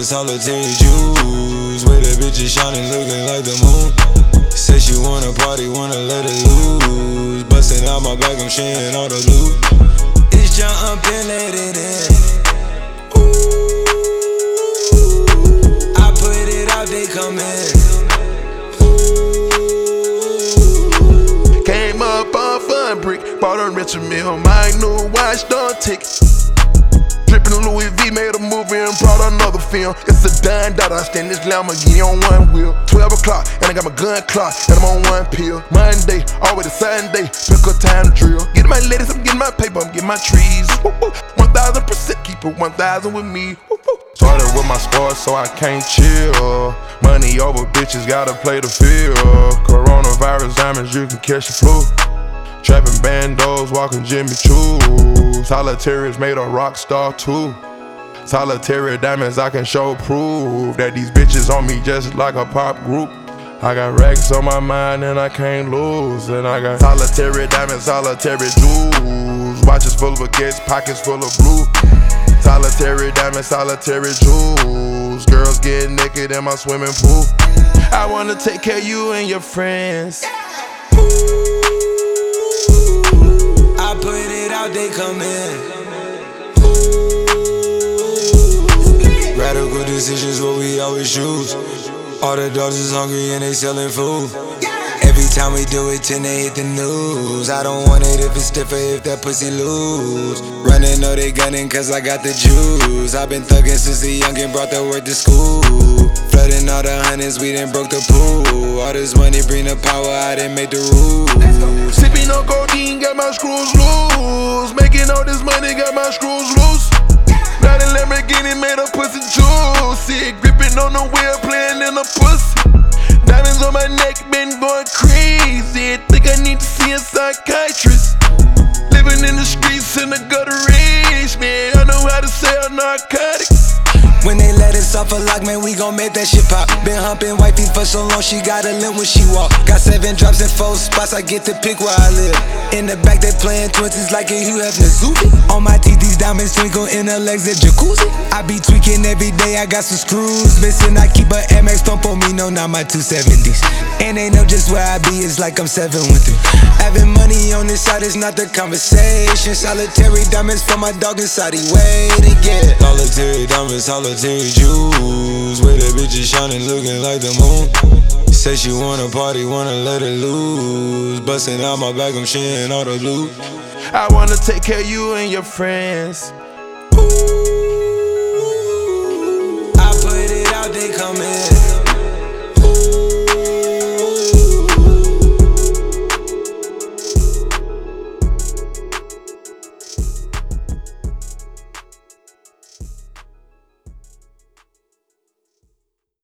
solitary jewels. With the bitches shining, looking like the moon. Say she wanna party, wanna let it loose. Bustin' out my back, I'm sharing all the loot. It's jump and let it in. I put it out, they come in. Came up off a brick, bought a Richard Mille, my new watch don't tick. Drippin' Louis V, made a movie and brought another film. It's a dime that I stand this Lamborghini on one wheel. 12 o'clock, and I got my gun clock, and I'm on one pill. Monday, always a Sunday, pick a time to drill. Getting my ladies, I'm getting my paper, I'm getting my trees. 1000%, keep it 1000 with me. Started with my sports, so I can't chill. Money over bitches, gotta play the field. Coronavirus diamonds, you can catch the flu. Trapping bandos, walking Jimmy Choo. Solitary's made a rock star too. Solitary diamonds, I can show proof that these bitches on me just like a pop group. I got racks on my mind and I can't lose. And I got solitary diamonds, solitary jewels. Watches full of baguettes, pockets full of blue. Solitary diamonds, solitary jewels. Girls getting naked in my swimming pool. I wanna take care of you and your friends. I put it out, they come in. Radical decisions, what we always choose. All the dogs is hungry and they selling food. Every time we do it, then they hit the news. I don't want it if it's stiff or if that pussy loose. Running, know they gunning cause I got the juice. I've been thugging since the youngin' brought the word to school. Flooding all the hundreds, we done broke the pool. All this money bring the power, I didn't make the rules. Sipping on codeine, got my screws loose. Making all this money, got my screws loose. Got a Lamborghini, made a pussy juice. See it gripping on the wheel, playing in the pussy. Diamonds on my neck, been going crazy. Think I need to see a psychiatrist. Living in the streets in the gutter rage, man. I know how to sell narcotics. When they let us off a lock, man, we gon' make that shit pop. Been humping wifey for so long, she got a limp when she walk. Got 7 drops in 4 spots, I get to pick where I live. In the back, they playing 20s like a Hugh Hefner Zuby. On my teeth, these diamonds twinkle in her legs, a jacuzzi. I be tweaking every day, I got some screws missing. I keep a MX, don't pull me, no, not my 270s. And they know just where I be, it's like I'm 713. Having money on this side is not the conversation. Solitary diamonds for my dog inside, he way to get. Solitary diamonds, solitary jewels. With the bitches shining, looking like the moon. Say she wanna party, wanna let it loose. Bustin' out my back, I'm sharing all the loot. I wanna take care of you and your friends. I put it out, they come in.